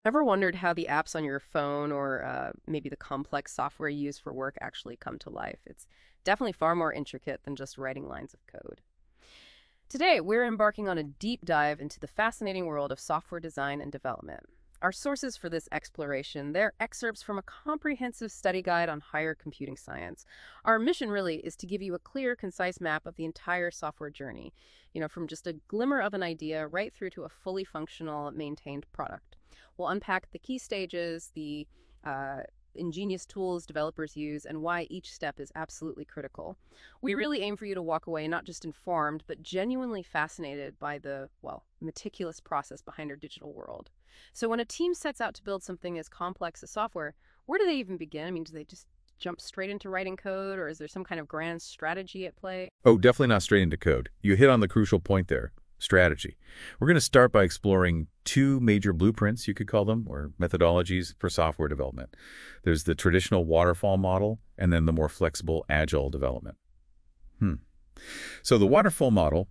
Ever wondered how the apps on your phone or maybe the complex software you use for work actually come to life? It's definitely far more intricate than just writing lines of code. Today, we're embarking on a deep dive into the fascinating world of software design and development. Our sources for this exploration, they're excerpts from a comprehensive study guide on higher computing science. Our mission really is to give you a clear, concise map of the entire software journey, from just a glimmer of an idea right through to a fully functional, maintained product. We'll unpack the key stages, the uh, ingenious tools developers use, and why each step is absolutely critical. We really aim for you to walk away not just informed, but genuinely fascinated by the, well, meticulous process behind our digital world. So when a team sets out to build something as complex as software, where do they even begin? I mean, do they just jump straight into writing code, or is there some kind of grand strategy at play? Oh, definitely not straight into code. You hit on the crucial point there, strategy. We're going to start by exploring two major blueprints, you could call them, or methodologies for software development. There's the traditional waterfall model, and then the more flexible agile development. Hmm. So the waterfall model,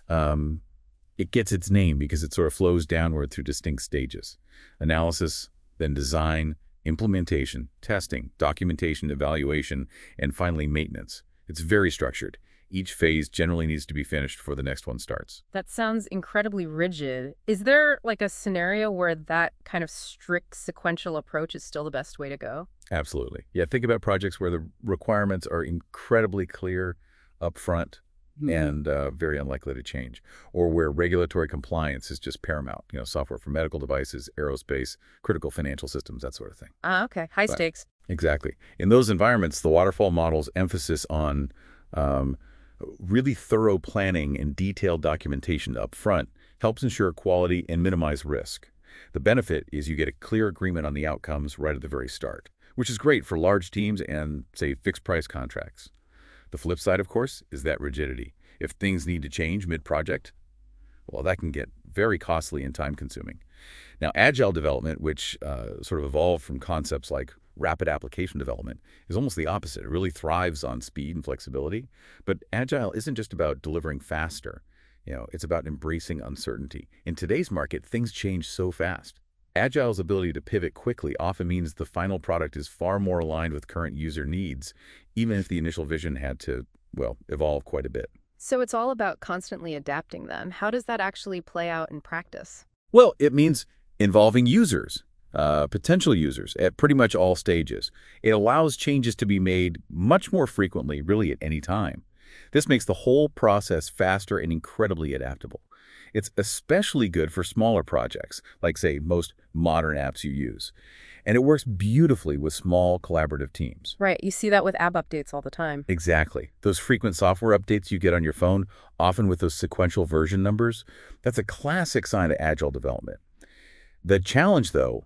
it gets its name because it sort of flows downward through distinct stages. Analysis, then design, implementation, testing, documentation, evaluation, and finally maintenance. It's very structured. Each phase generally needs to be finished before the next one starts. That sounds incredibly rigid. Is there like a scenario where that kind of strict sequential approach is still the best way to go? Absolutely. Yeah, think about projects where the requirements are incredibly clear upfront and very unlikely to change, or where regulatory compliance is just paramount. Software for medical devices, aerospace, critical financial systems, that sort of thing. Ah, okay. High But stakes. exactly. In those environments, the waterfall model's emphasis on um, really thorough planning and detailed documentation up front helps ensure quality and minimize risk. The benefit is you get a clear agreement on the outcomes right at the very start, which is great for large teams and, say, fixed-price contracts. The flip side, of course, is that rigidity. If things need to change mid-project, well, that can get very costly and time-consuming. Now, agile development, which sort of evolved from concepts like rapid application development, is almost the opposite. It really thrives on speed and flexibility. But agile isn't just about delivering faster. It's about embracing uncertainty. In today's market, things change so fast. Agile's ability to pivot quickly often means the final product is far more aligned with current user needs, even if the initial vision had to, well, evolve quite a bit. So it's all about constantly adapting them. How does that actually play out in practice? Well, it means involving users, potential users, at pretty much all stages. It allows changes to be made much more frequently, really at any time. This makes the whole process faster and incredibly adaptable. It's especially good for smaller projects, like, say, most modern apps you use. And it works beautifully with small collaborative teams. Right. You see that with app updates all the time. Exactly. Those frequent software updates you get on your phone, often with those sequential version numbers, that's a classic sign of agile development. The challenge, though,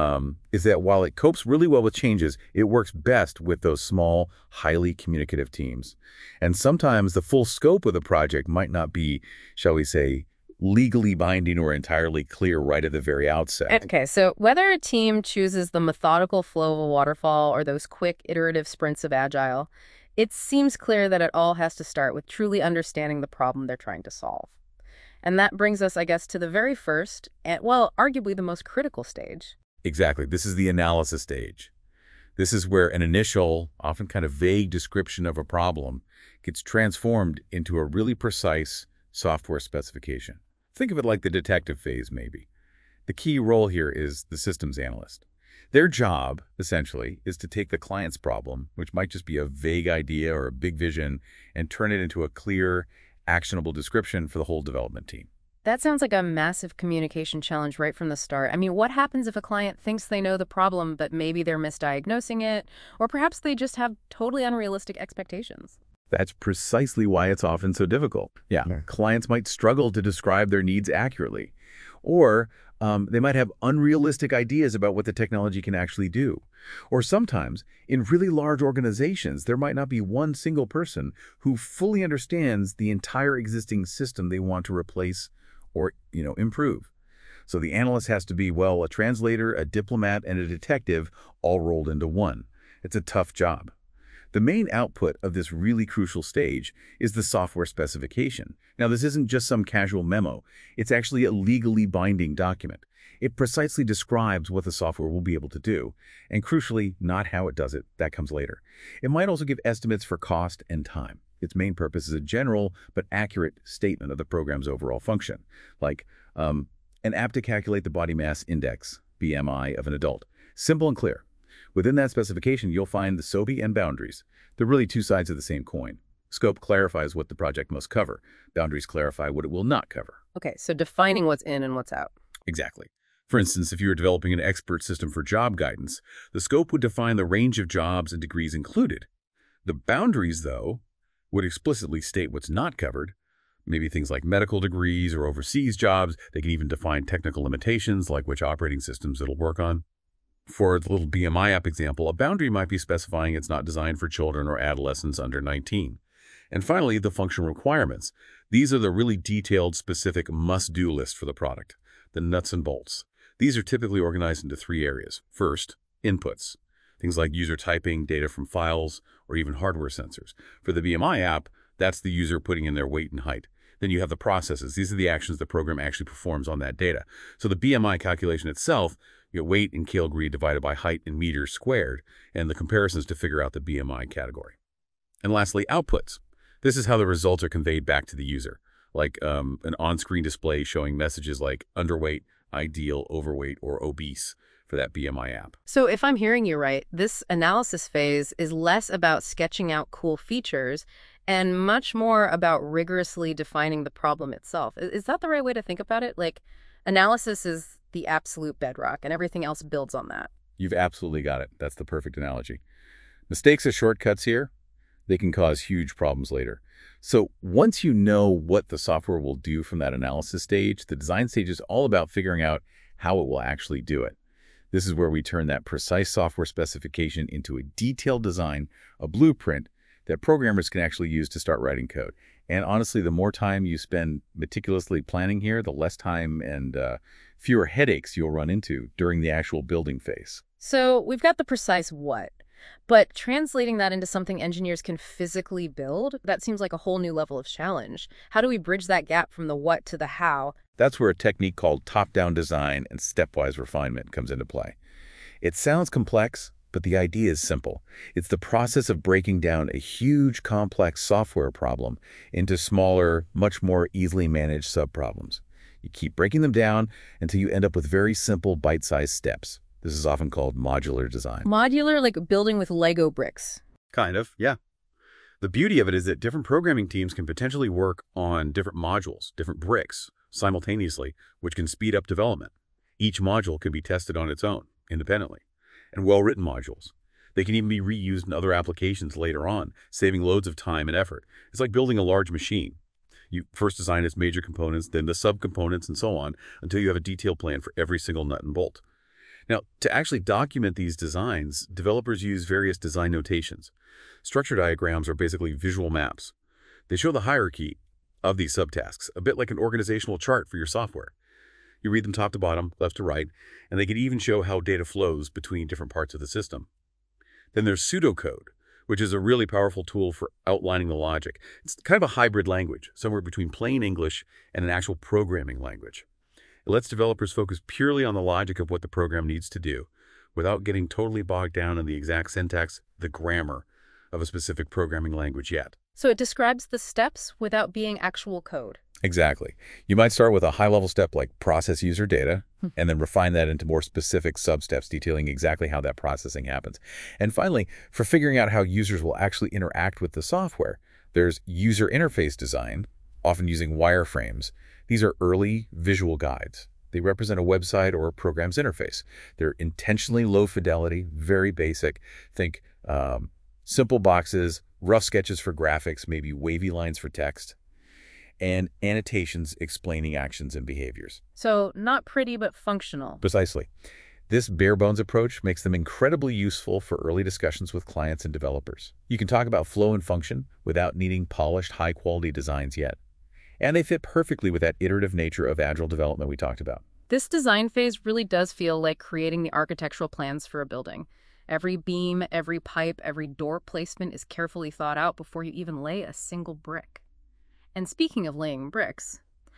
is that while it copes really well with changes, it works best with those small, highly communicative teams. And sometimes the full scope of the project might not be, shall we say, legally binding or entirely clear right at the very outset. Okay, so whether a team chooses the methodical flow of a waterfall or those quick iterative sprints of agile, it seems clear that it all has to start with truly understanding the problem they're trying to solve. And that brings us, I guess, to the very first, and well, arguably the most critical stage. Exactly. This is the analysis stage. This is where an initial, often kind of vague description of a problem gets transformed into a really precise software specification. Think of it like the detective phase, maybe. The key role here is the systems analyst. Their job, essentially, is to take the client's problem, which might just be a vague idea or a big vision, and turn it into a clear, actionable description for the whole development team. That sounds like a massive communication challenge right from the start. I mean, what happens if a client thinks they know the problem, but maybe they're misdiagnosing it, or perhaps they just have totally unrealistic expectations? That's precisely why it's often so difficult. Yeah, clients might struggle to describe their needs accurately, or they might have unrealistic ideas about what the technology can actually do. Or sometimes, in really large organizations, there might not be one single person who fully understands the entire existing system they want to replace or, improve. So the analyst has to be, well, a translator, a diplomat, and a detective all rolled into one. It's a tough job. The main output of this really crucial stage is the software specification. Now, this isn't just some casual memo. It's actually a legally binding document. It precisely describes what the software will be able to do, and crucially, not how it does it. That comes later. It might also give estimates for cost and time. Its main purpose is a general but accurate statement of the program's overall function, like an app to calculate the body mass index, BMI, of an adult. Simple and clear. Within that specification, you'll find the SOBI and boundaries. They're really two sides of the same coin. Scope clarifies what the project must cover. Boundaries clarify what it will not cover. Okay, so defining what's in and what's out. Exactly. For instance, if you were developing an expert system for job guidance, the scope would define the range of jobs and degrees included. The boundaries, though, would explicitly state what's not covered, maybe things like medical degrees or overseas jobs. They can even define technical limitations, like which operating systems it'll work on. For the little BMI app example, a boundary might be specifying it's not designed for children or adolescents under 19. And finally, the functional requirements. These are the really detailed, specific must-do list for the product, the nuts and bolts. These are typically organized into three areas. First, inputs. Things like user typing, data from files, or even hardware sensors. For the BMI app, that's the user putting in their weight and height. Then you have the processes. These are the actions the program actually performs on that data. So the BMI calculation itself, you get weight in kilogram divided by height in meters squared, and the comparisons to figure out the BMI category. And lastly, outputs. This is how the results are conveyed back to the user, like an on-screen display showing messages like underweight, ideal, overweight, or obese for that BMI app. So if I'm hearing you right, this analysis phase is less about sketching out cool features and much more about rigorously defining the problem itself. Is that the right way to think about it? Like, analysis is the absolute bedrock, and everything else builds on that. You've absolutely got it. That's the perfect analogy. Mistakes are shortcuts here. They can cause huge problems later. So once you know what the software will do from that analysis stage, the design stage is all about figuring out how it will actually do it. This is where we turn that precise software specification into a detailed design, a blueprint that programmers can actually use to start writing code. And honestly, the more time you spend meticulously planning here, the less time and fewer headaches you'll run into during the actual building phase. So we've got the precise what, but translating that into something engineers can physically build, that seems like a whole new level of challenge. How do we bridge that gap from the what to the how? That's where a technique called top-down design and stepwise refinement comes into play. It sounds complex, but the idea is simple. It's the process of breaking down a huge, complex software problem into smaller, much more easily managed subproblems. You keep breaking them down until you end up with very simple, bite-sized steps. This is often called modular design. Modular, like building with Lego bricks. Kind of, yeah. The beauty of it is that different programming teams can potentially work on different modules, different bricks, simultaneously, which can speed up development. Each module can be tested on its own, independently. And well-written modules. They can even be reused in other applications later on, saving loads of time and effort. It's like building a large machine. You first design its major components, then the subcomponents, and so on, until you have a detailed plan for every single nut and bolt. Now, to actually document these designs, developers use various design notations. Structure diagrams are basically visual maps. They show the hierarchy of these subtasks, a bit like an organizational chart for your software. You read them top to bottom, left to right, and they can even show how data flows between different parts of the system. Then there's pseudocode, which is a really powerful tool for outlining the logic. It's kind of a hybrid language, somewhere between plain English and an actual programming language. It lets developers focus purely on the logic of what the program needs to do, without getting totally bogged down in the exact syntax, the grammar of a specific programming language yet. So it describes the steps without being actual code. Exactly. You might start with a high-level step like process user data, and then refine that into more specific sub-steps detailing exactly how that processing happens. And finally, for figuring out how users will actually interact with the software, there's user interface design, often using wireframes. These are early visual guides. They represent a website or a program's interface. They're intentionally low fidelity, very basic. Think simple boxes, rough sketches for graphics, maybe wavy lines for text, and annotations explaining actions and behaviors. So not pretty, but functional. Precisely. This bare-bones approach makes them incredibly useful for early discussions with clients and developers. You can talk about flow and function without needing polished, high-quality designs yet. And they fit perfectly with that iterative nature of agile development we talked about. This design phase really does feel like creating the architectural plans for a building. Every beam, every pipe, every door placement is carefully thought out before you even lay a single brick. And speaking of laying bricks,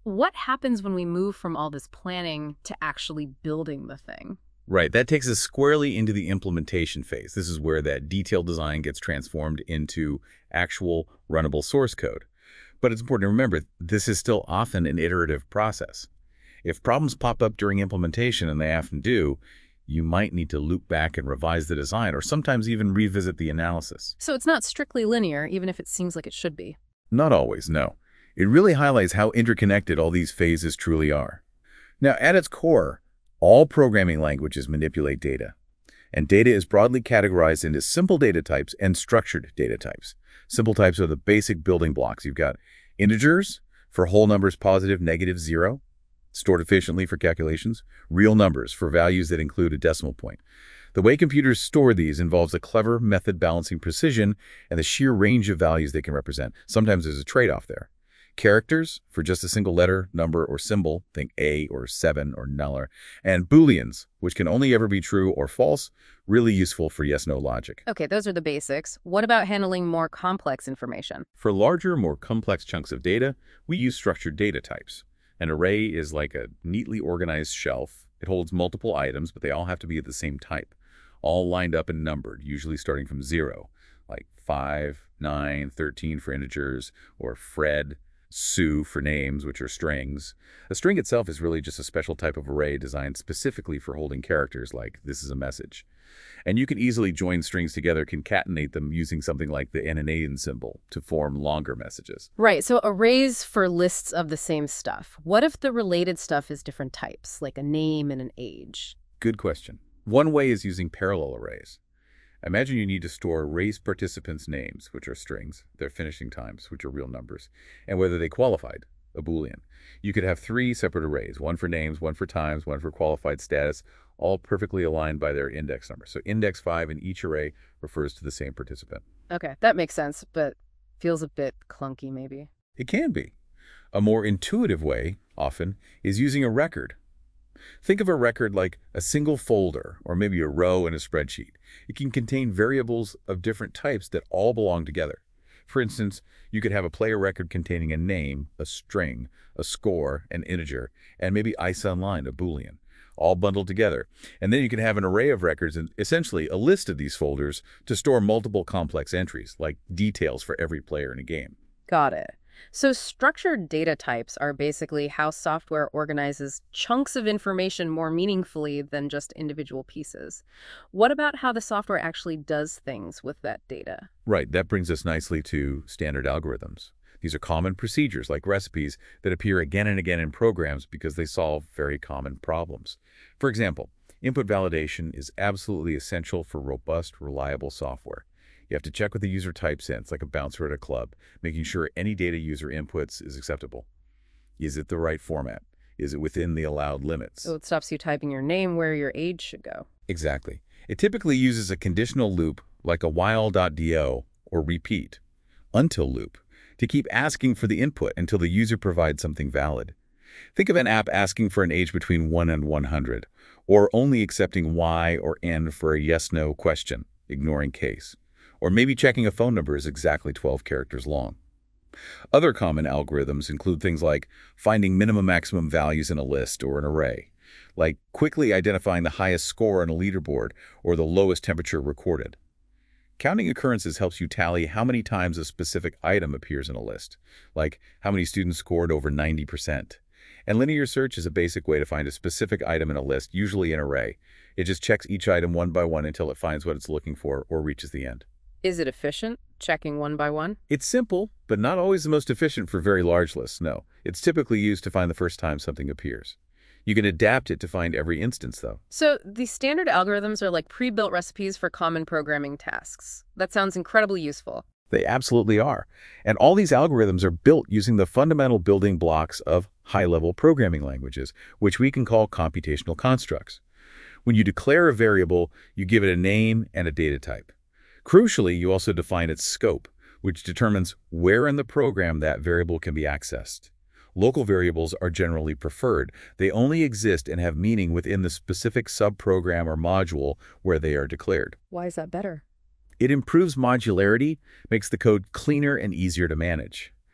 what happens when we move from all this planning to actually building the thing? Right, that takes us squarely into the implementation phase. This is where that detailed design gets transformed into actual runnable source code. But it's important to remember, this is still often an iterative process. If problems pop up during implementation, and they often do, you might need to loop back and revise the design, or sometimes even revisit the analysis. So it's not strictly linear, even if it seems like it should be. Not always, no. It really highlights how interconnected all these phases truly are. Now, at its core, all programming languages manipulate data, and data is broadly categorized into simple data types and structured data types. Simple types are the basic building blocks. You've got integers for whole numbers, positive, negative, 0, stored efficiently for calculations, real numbers for values that include a decimal point. The way computers store these involves a clever method balancing precision and the sheer range of values they can represent. Sometimes there's a trade-off there. Characters for just a single letter, number, or symbol, think A or 7 or null, and Booleans, which can only ever be true or false, really useful for yes-no logic. Okay, those are the basics. What about handling more complex information? For larger, more complex chunks of data, we use structured data types. An array is like a neatly organized shelf. It holds multiple items, but they all have to be of the same type, all lined up and numbered, usually starting from 0, like 5, 9, 13 for integers, or Fred, Sue for names, which are strings. A string itself is really just a special type of array designed specifically for holding characters like this is a message. And you can easily join strings together, concatenate them using something like the and symbol to form longer messages. Right, so arrays for lists of the same stuff. What if the related stuff is different types, like a name and an age? Good question. One way is using parallel arrays. Imagine you need to store race participants' names, which are strings, their finishing times, which are real numbers, and whether they qualified, a Boolean. You could have 3 separate arrays, one for names, one for times, one for qualified status, all perfectly aligned by their index number. So index 5 in each array refers to the same participant. Okay, that makes sense, but feels a bit clunky maybe. It can be. A more intuitive way, often, is using a record. Think of a record like a single folder or maybe a row in a spreadsheet. It can contain variables of different types that all belong together. For instance, you could have a player record containing a name, a string, a score, an integer, and maybe IceOnline, a Boolean, all bundled together. And then you can have an array of records and essentially a list of these folders to store multiple complex entries, like details for every player in a game. Got it. So structured data types are basically how software organizes chunks of information more meaningfully than just individual pieces. What about how the software actually does things with that data? Right, that brings us nicely to standard algorithms. These are common procedures like recipes that appear again and again in programs because they solve very common problems. For example, input validation is absolutely essential for robust, reliable software. You have to check what the user types in. It's like a bouncer at a club, making sure any data user inputs is acceptable. Is it the right format? Is it within the allowed limits? So it stops you typing your name where your age should go. Exactly. It typically uses a conditional loop like a while.do or repeat, until loop, to keep asking for the input until the user provides something valid. Think of an app asking for an age between 1 and 100, or only accepting Y or N for a yes-no question, ignoring case. Or maybe checking a phone number is exactly 12 characters long. Other common algorithms include things like finding minimum-maximum values in a list or an array, like quickly identifying the highest score on a leaderboard or the lowest temperature recorded. Counting occurrences helps you tally how many times a specific item appears in a list, like how many students scored over 90%. And linear search is a basic way to find a specific item in a list, usually an array. It just checks each item one by one until it finds what it's looking for or reaches the end. Is it efficient, checking one by one? It's simple, but not always the most efficient for very large lists, no. It's typically used to find the first time something appears. You can adapt it to find every instance, though. So these standard algorithms are like pre-built recipes for common programming tasks. That sounds incredibly useful. They absolutely are. And all these algorithms are built using the fundamental building blocks of high-level programming languages, which we can call computational constructs. When you declare a variable, you give it a name and a data type. Crucially, you also define its scope, which determines where in the program that variable can be accessed. Local variables are generally preferred. They only exist and have meaning within the specific subprogram or module where they are declared. Why is that better? It improves modularity, makes the code cleaner and easier to manage.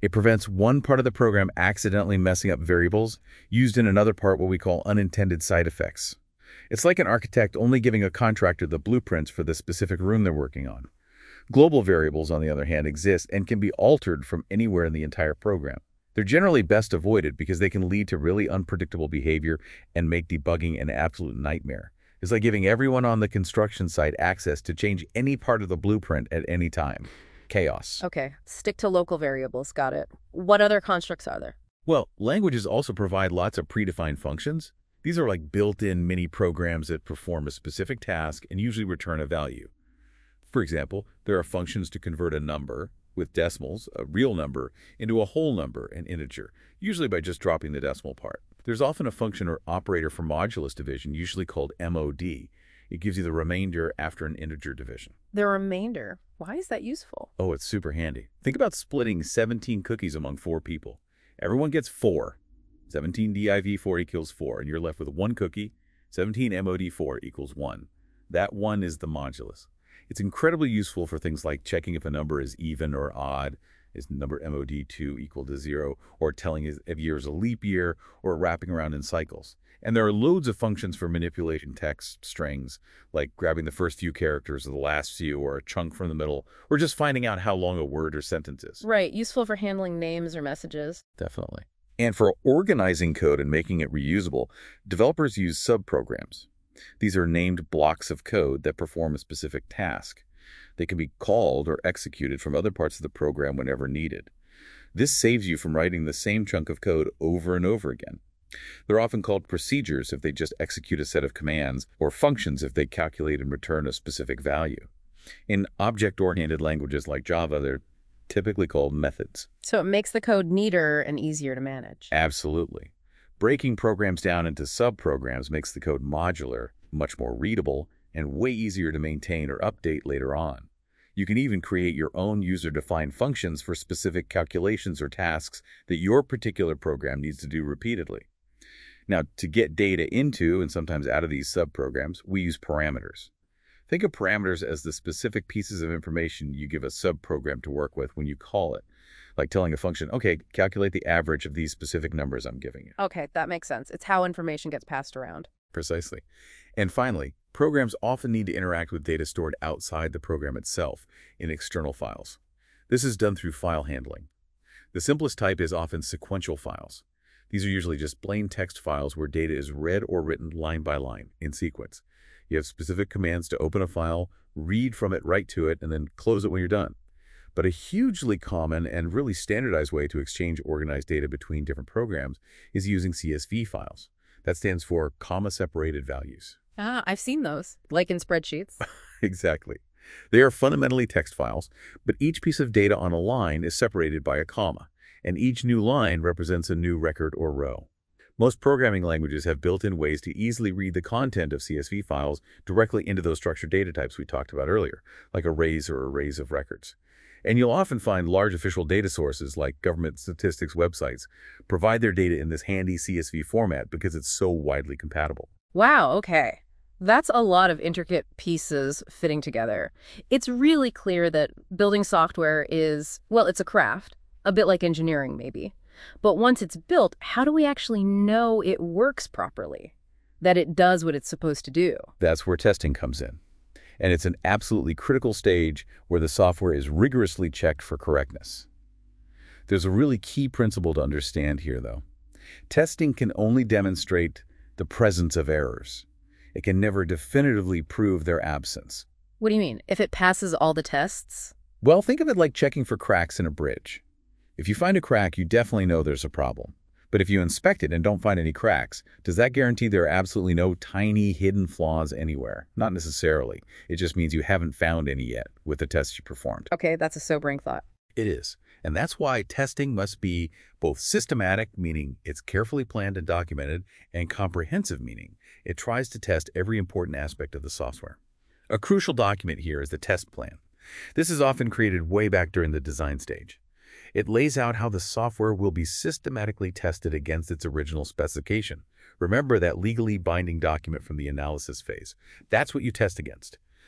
It prevents one part of the program accidentally messing up variables used in another part, what we call unintended side effects. It's like an architect only giving a contractor the blueprints for the specific room they're working on. Global variables, on the other hand, exist and can be altered from anywhere in the entire program. They're generally best avoided because they can lead to really unpredictable behavior and make debugging an absolute nightmare. It's like giving everyone on the construction site access to change any part of the blueprint at any time. Chaos. Okay, stick to local variables, got it. What other constructs are there? Well, languages also provide lots of predefined functions. These are like built-in mini programs that perform a specific task and usually return a value. For example, there are functions to convert a number with decimals, a real number, into a whole number, an integer, usually by just dropping the decimal part. There's often a function or operator for modulus division, usually called MOD. It gives you the remainder after an integer division. The remainder. Why is that useful? Oh, it's super handy. Think about splitting 17 cookies among 4 people. Everyone gets 4. 17 div 4 equals 4, and you're left with 1 cookie. 17 mod 4 equals 1. That 1 is the modulus. It's incredibly useful for things like checking if a number is even or odd, is number mod 2 equal to 0, or telling if a year is a leap year, or wrapping around in cycles. And there are loads of functions for manipulating text strings, like grabbing the first few characters or the last few, or a chunk from the middle, or just finding out how long a word or sentence is. Right, useful for handling names or messages. Definitely. And for organizing code and making it reusable, developers use subprograms. These are named blocks of code that perform a specific task. They can be called or executed from other parts of the program whenever needed. This saves you from writing the same chunk of code over and over again. They're often called procedures if they just execute a set of commands, or functions if they calculate and return a specific value. In object-oriented languages like Java, they're typically called methods. So it makes the code neater and easier to manage. Absolutely. Breaking programs down into subprograms makes the code modular, much more readable, and way easier to maintain or update later on. You can even create your own user-defined functions for specific calculations or tasks that your particular program needs to do repeatedly. Now, to get data into and sometimes out of these subprograms, we use parameters. Think of parameters as the specific pieces of information you give a subprogram to work with when you call it. Like telling a function, okay, calculate the average of these specific numbers I'm giving you. Okay, that makes sense. It's how information gets passed around. Precisely. And finally, programs often need to interact with data stored outside the program itself in external files. This is done through file handling. The simplest type is often sequential files. These are usually just plain text files where data is read or written line by line in sequence. You have specific commands to open a file, read from it, write to it, and then close it when you're done. But a hugely common and really standardized way to exchange organized data between different programs is using CSV files. That stands for comma-separated values. Ah, I've seen those, like in spreadsheets. Exactly. They are fundamentally text files, but each piece of data on a line is separated by a comma, and each new line represents a new record or row. Most programming languages have built-in ways to easily read the content of CSV files directly into those structured data types we talked about earlier, like arrays or arrays of records. And you'll often find large official data sources like government statistics websites provide their data in this handy CSV format because it's so widely compatible. Wow, okay. That's a lot of intricate pieces fitting together. It's really clear that building software is, well, it's a craft, a bit like engineering maybe. But once it's built, how do we actually know it works properly? That it does what it's supposed to do? That's where testing comes in. And it's an absolutely critical stage where the software is rigorously checked for correctness. There's a really key principle to understand here, though. Testing can only demonstrate the presence of errors. It can never definitively prove their absence. What do you mean? If it passes all the tests? Well, think of it like checking for cracks in a bridge. If you find a crack, you definitely know there's a problem. But if you inspect it and don't find any cracks, does that guarantee there are absolutely no tiny hidden flaws anywhere? Not necessarily. It just means you haven't found any yet with the tests you performed. Okay, that's a sobering thought. It is. And that's why testing must be both systematic, meaning it's carefully planned and documented, and comprehensive, meaning it tries to test every important aspect of the software. A crucial document here is the test plan. This is often created way back during the design stage. It lays out how the software will be systematically tested against its original specification. Remember that legally binding document from the analysis phase. That's what you test against.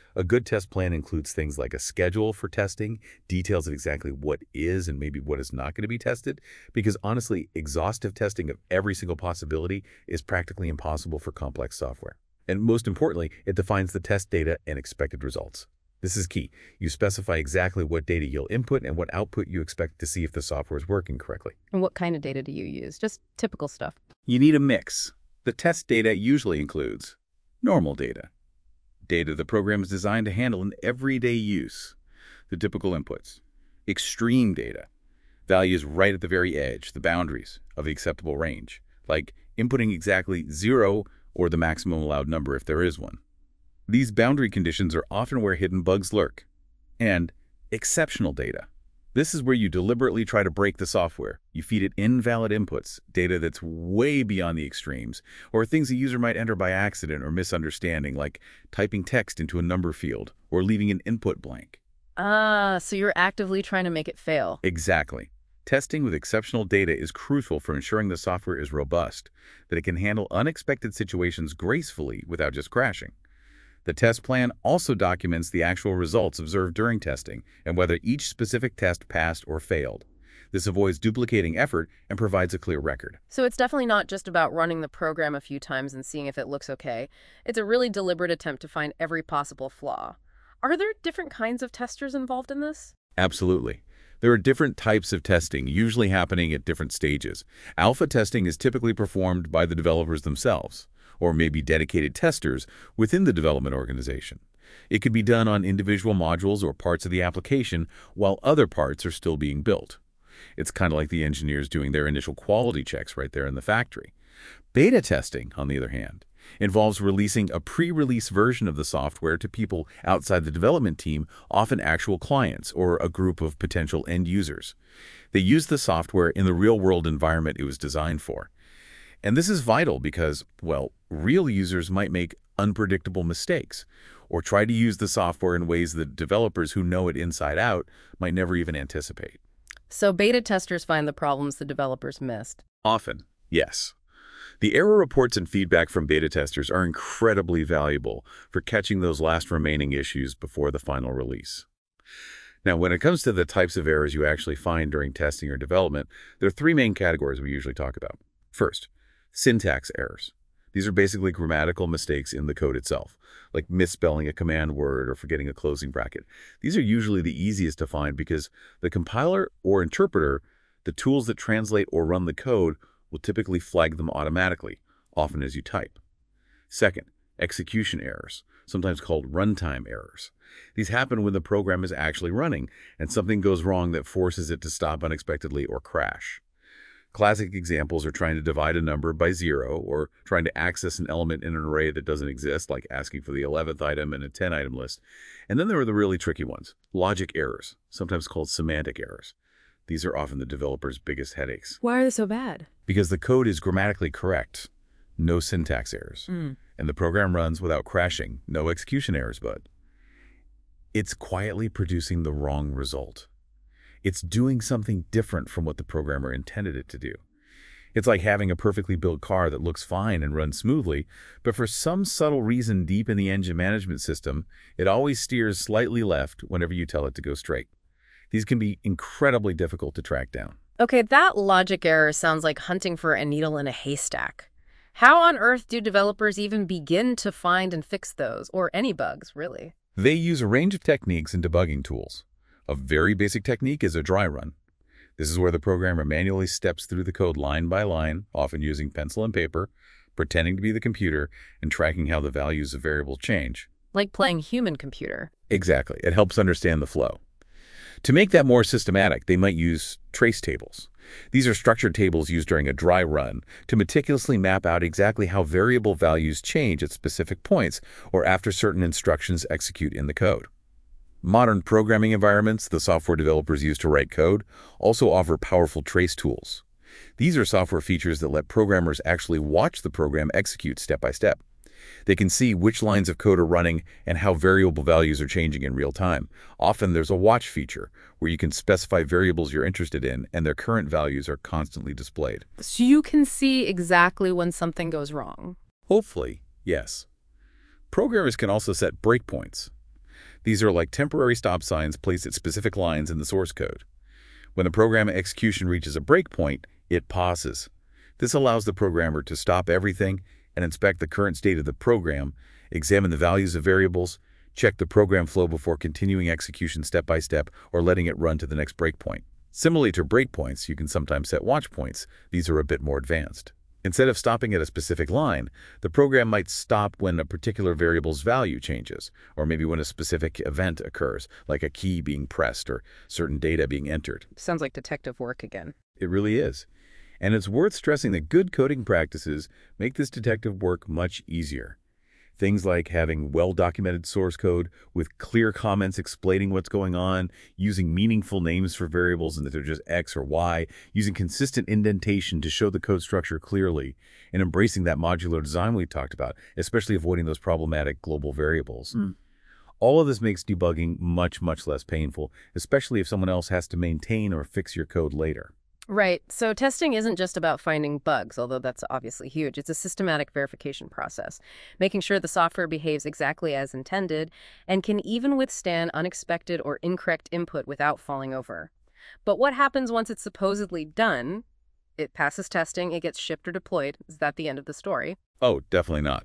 A good test plan includes things like a schedule for testing, details of exactly what is and maybe what is not going to be tested, because honestly, exhaustive testing of every single possibility is practically impossible for complex software. And most importantly, it defines the test data and expected results. This is key. You specify exactly what data you'll input and what output you expect to see if the software is working correctly. And what kind of data do you use? Just typical stuff. You need a mix. The test data usually includes normal data, data the program is designed to handle in everyday use, the typical inputs, extreme data, values right at the very edge, the boundaries of the acceptable range, like inputting exactly 0 or the maximum allowed number if there is one. These boundary conditions are often where hidden bugs lurk. And exceptional data. This is where you deliberately try to break the software. You feed it invalid inputs, data that's way beyond the extremes, or things a user might enter by accident or misunderstanding, like typing text into a number field or leaving an input blank. So you're actively trying to make it fail. Exactly. Testing with exceptional data is crucial for ensuring the software is robust, that it can handle unexpected situations gracefully without just crashing. The test plan also documents the actual results observed during testing and whether each specific test passed or failed. This avoids duplicating effort and provides a clear record. So it's definitely not just about running the program a few times and seeing if it looks okay. It's a really deliberate attempt to find every possible flaw. Are there different kinds of testers involved in this? Absolutely. There are different types of testing, usually happening at different stages. Alpha testing is typically performed by the developers themselves, or maybe dedicated testers within the development organization. It could be done on individual modules or parts of the application while other parts are still being built. It's kind of like the engineers doing their initial quality checks right there in the factory. Beta testing, on the other hand, involves releasing a pre-release version of the software to people outside the development team, often actual clients or a group of potential end users. They use the software in the real-world environment it was designed for. And this is vital because, well, real users might make unpredictable mistakes or try to use the software in ways that developers who know it inside out might never even anticipate. So beta testers find the problems the developers missed. Often, yes. The error reports and feedback from beta testers are incredibly valuable for catching those last remaining issues before the final release. Now, when it comes to the types of errors you actually find during testing or development, there are three main categories we usually talk about. First, syntax errors. These are basically grammatical mistakes in the code itself, like misspelling a command word or forgetting a closing bracket. These are usually the easiest to find because the compiler or interpreter, the tools that translate or run the code, will typically flag them automatically, often as you type. Second, execution errors, sometimes called runtime errors. These happen when the program is actually running and something goes wrong that forces it to stop unexpectedly or crash. Classic examples are trying to divide a number by 0 or trying to access an element in an array that doesn't exist, like asking for the 11th item in a 10-item list. And then there are the really tricky ones, logic errors, sometimes called semantic errors. These are often the developer's biggest headaches. Why are they so bad? Because the code is grammatically correct, no syntax errors, and the program runs without crashing, no execution errors, but it's quietly producing the wrong result. It's doing something different from what the programmer intended it to do. It's like having a perfectly built car that looks fine and runs smoothly, but for some subtle reason deep in the engine management system, it always steers slightly left whenever you tell it to go straight. These can be incredibly difficult to track down. Okay, that logic error sounds like hunting for a needle in a haystack. How on earth do developers even begin to find and fix those, or any bugs, really? They use a range of techniques and debugging tools. A very basic technique is a dry run. This is where the programmer manually steps through the code line by line, often using pencil and paper, pretending to be the computer, and tracking how the values of variables change. Like playing human computer. Exactly. It helps understand the flow. To make that more systematic, they might use trace tables. These are structured tables used during a dry run to meticulously map out exactly how variable values change at specific points or after certain instructions execute in the code. Modern programming environments the software developers use to write code also offer powerful trace tools. These are software features that let programmers actually watch the program execute step by step. They can see which lines of code are running and how variable values are changing in real time. Often there's a watch feature where you can specify variables you're interested in and their current values are constantly displayed. So you can see exactly when something goes wrong. Hopefully, yes. Programmers can also set breakpoints. These are like temporary stop signs placed at specific lines in the source code. When the program execution reaches a breakpoint, it pauses. This allows the programmer to stop everything and inspect the current state of the program, examine the values of variables, check the program flow before continuing execution step by step or letting it run to the next breakpoint. Similarly to breakpoints, you can sometimes set watch points. These are a bit more advanced. Instead of stopping at a specific line, the program might stop when a particular variable's value changes, or maybe when a specific event occurs, like a key being pressed or certain data being entered. Sounds like detective work again. It really is. And it's worth stressing that good coding practices make this detective work much easier. Things like having well-documented source code with clear comments explaining what's going on, using meaningful names for variables and that they're just X or Y, using consistent indentation to show the code structure clearly, and embracing that modular design we talked about, especially avoiding those problematic global variables. All of this makes debugging much, much less painful, especially if someone else has to maintain or fix your code later. Right. So testing isn't just about finding bugs, although that's obviously huge. It's a systematic verification process, making sure the software behaves exactly as intended and can even withstand unexpected or incorrect input without falling over. But what happens once it's supposedly done? It passes testing, it gets shipped or deployed. Is that the end of the story? Oh, definitely not.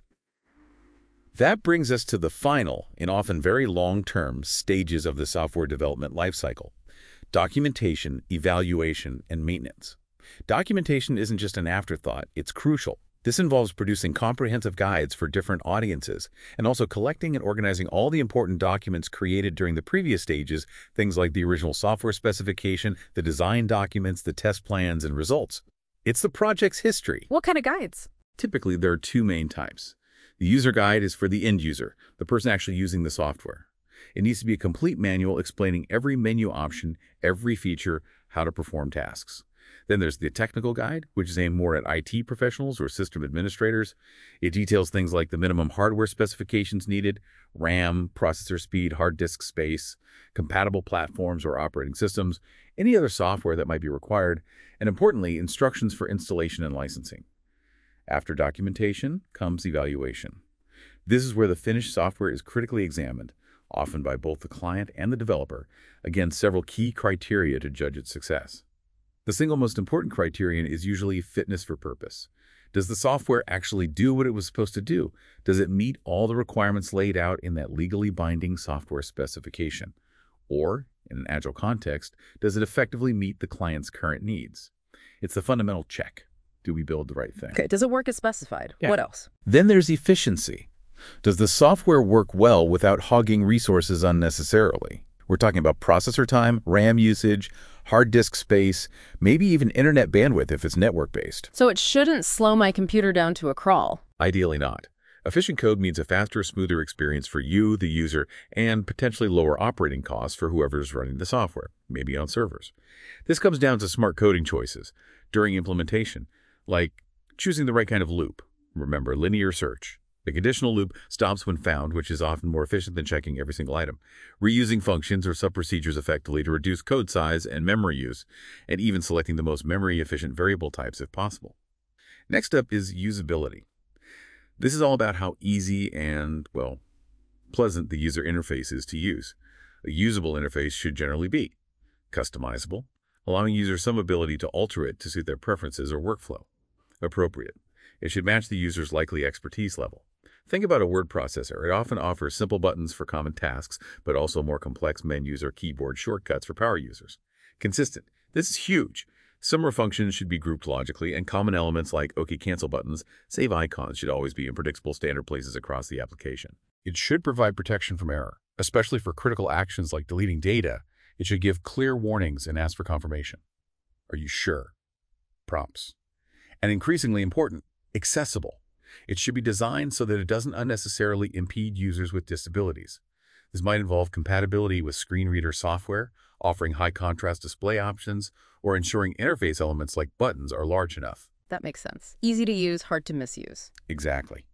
That brings us to the final and often very long-term stages of the software development lifecycle: documentation, evaluation, and maintenance. Documentation isn't just an afterthought, it's crucial. This involves producing comprehensive guides for different audiences and also collecting and organizing all the important documents created during the previous stages, things like the original software specification, the design documents, the test plans, and results. It's the project's history. What kind of guides? Typically, there are two main types. The user guide is for the end user, the person actually using the software. It needs to be a complete manual explaining every menu option, every feature, how to perform tasks. Then there's the technical guide, which is aimed more at IT professionals or system administrators. It details things like the minimum hardware specifications needed, RAM, processor speed, hard disk space, compatible platforms or operating systems, any other software that might be required, and importantly, instructions for installation and licensing. After documentation comes evaluation. This is where the finished software is critically examined, often by both the client and the developer, against several key criteria to judge its success. The single most important criterion is usually fitness for purpose. Does the software actually do what it was supposed to do? Does it meet all the requirements laid out in that legally binding software specification? Or, in an agile context, does it effectively meet the client's current needs? It's the fundamental check. Do we build the right thing? Okay, does it work as specified? Yeah. What else? Then there's efficiency. Does the software work well without hogging resources unnecessarily? We're talking about processor time, RAM usage, hard disk space, maybe even internet bandwidth if it's network-based. So it shouldn't slow my computer down to a crawl. Ideally not. Efficient code means a faster, smoother experience for you, the user, and potentially lower operating costs for whoever's running the software, maybe on servers. This comes down to smart coding choices during implementation, like choosing the right kind of loop. Remember, linear search. The conditional loop stops when found, which is often more efficient than checking every single item. Reusing functions or sub-procedures effectively to reduce code size and memory use, and even selecting the most memory-efficient variable types if possible. Next up is usability. This is all about how easy and, well, pleasant the user interface is to use. A usable interface should generally be customizable, allowing users some ability to alter it to suit their preferences or workflow. Appropriate. It should match the user's likely expertise level. Think about a word processor. It often offers simple buttons for common tasks, but also more complex menus or keyboard shortcuts for power users. Consistent. This is huge. Similar functions should be grouped logically, and common elements like OK cancel buttons, save icons should always be in predictable standard places across the application. It should provide protection from error, especially for critical actions like deleting data. It should give clear warnings and ask for confirmation. Are you sure? Prompts. And increasingly important, accessible. It should be designed so that it doesn't unnecessarily impede users with disabilities. This might involve compatibility with screen reader software, offering high-contrast display options, or ensuring interface elements like buttons are large enough. That makes sense. Easy to use, hard to misuse. Exactly.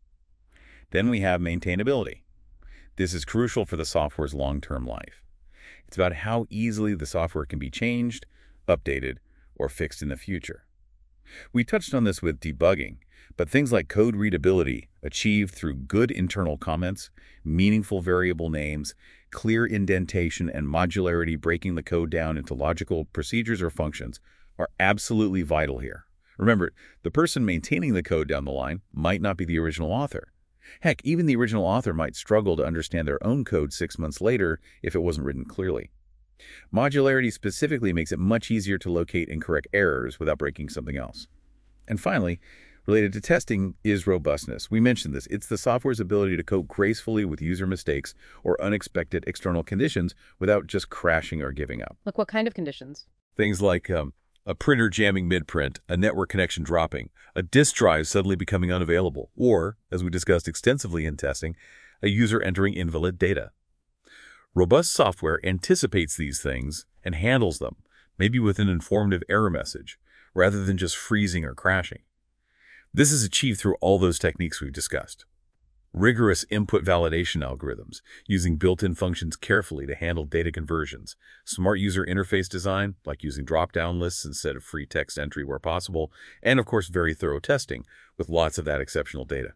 Then we have maintainability. This is crucial for the software's long-term life. It's about how easily the software can be changed, updated, or fixed in the future. We touched on this with debugging, But things like code readability, achieved through good internal comments, meaningful variable names, clear indentation, and modularity breaking the code down into logical procedures or functions, are absolutely vital here. Remember, the person maintaining the code down the line might not be the original author. Heck, even the original author might struggle to understand their own code 6 months later if it wasn't written clearly. Modularity specifically makes it much easier to locate and correct errors without breaking something else. And finally, related to testing is robustness. We mentioned this. It's the software's ability to cope gracefully with user mistakes or unexpected external conditions without just crashing or giving up. Like what kind of conditions? Things like a printer jamming mid-print, a network connection dropping, a disk drive suddenly becoming unavailable, or, as we discussed extensively in testing, a user entering invalid data. Robust software anticipates these things and handles them, maybe with an informative error message, rather than just freezing or crashing. This is achieved through all those techniques we've discussed. Rigorous input validation algorithms, using built-in functions carefully to handle data conversions, smart user interface design, like using drop-down lists instead of free text entry where possible, and of course very thorough testing, with lots of that exceptional data.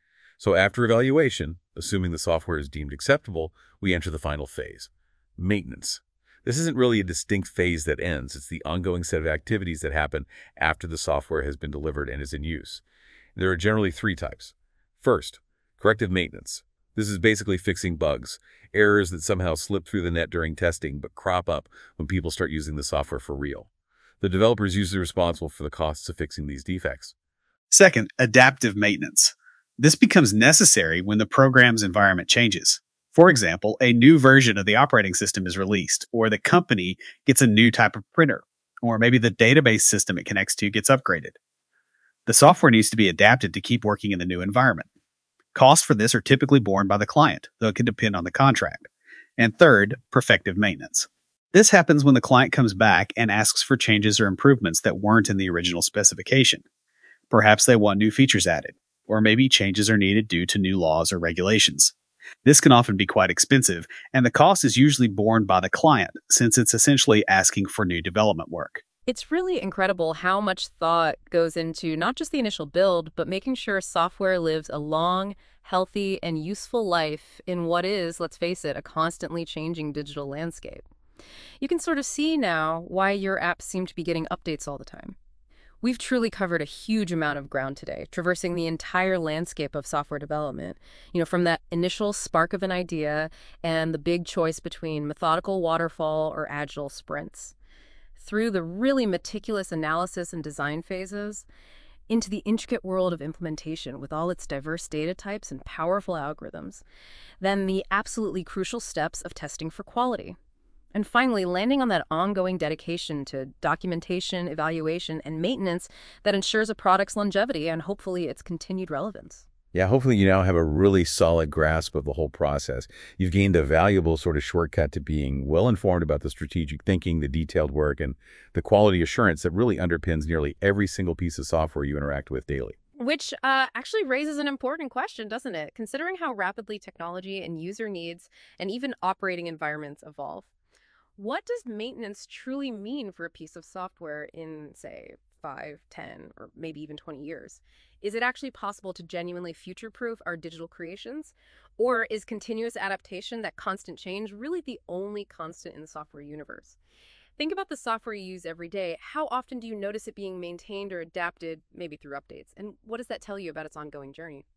So after evaluation, assuming the software is deemed acceptable, we enter the final phase, maintenance. This isn't really a distinct phase that ends. It's the ongoing set of activities that happen after the software has been delivered and is in use. There are generally three types. First, corrective maintenance. This is basically fixing bugs, errors that somehow slip through the net during testing but crop up when people start using the software for real. The developer is usually responsible for the costs of fixing these defects. Second, adaptive maintenance. This becomes necessary when the program's environment changes. For example, a new version of the operating system is released, or the company gets a new type of printer, or maybe the database system it connects to gets upgraded. The software needs to be adapted to keep working in the new environment. Costs for this are typically borne by the client, though it can depend on the contract. And third, perfective maintenance. This happens when the client comes back and asks for changes or improvements that weren't in the original specification. Perhaps they want new features added, or maybe changes are needed due to new laws or regulations. This can often be quite expensive, and the cost is usually borne by the client, since it's essentially asking for new development work. It's really incredible how much thought goes into not just the initial build, but making sure software lives a long, healthy, and useful life in what is, let's face it, a constantly changing digital landscape. You can sort of see now why your apps seem to be getting updates all the time. We've truly covered a huge amount of ground today, traversing the entire landscape of software development. From that initial spark of an idea and the big choice between methodical waterfall or agile sprints, through the really meticulous analysis and design phases, into the intricate world of implementation with all its diverse data types and powerful algorithms, then the absolutely crucial steps of testing for quality. And finally, landing on that ongoing dedication to documentation, evaluation, and maintenance that ensures a product's longevity and hopefully its continued relevance. Yeah, hopefully you now have a really solid grasp of the whole process. You've gained a valuable sort of shortcut to being well-informed about the strategic thinking, the detailed work, and the quality assurance that really underpins nearly every single piece of software you interact with daily. Which actually raises an important question, doesn't it? Considering how rapidly technology and user needs and even operating environments evolve, what does maintenance truly mean for a piece of software in, say, 5, 10, or maybe even 20 years? Is it actually possible to genuinely future-proof our digital creations? Or is continuous adaptation, that constant change, really the only constant in the software universe? Think about the software you use every day. How often do you notice it being maintained or adapted, maybe through updates? And what does that tell you about its ongoing journey?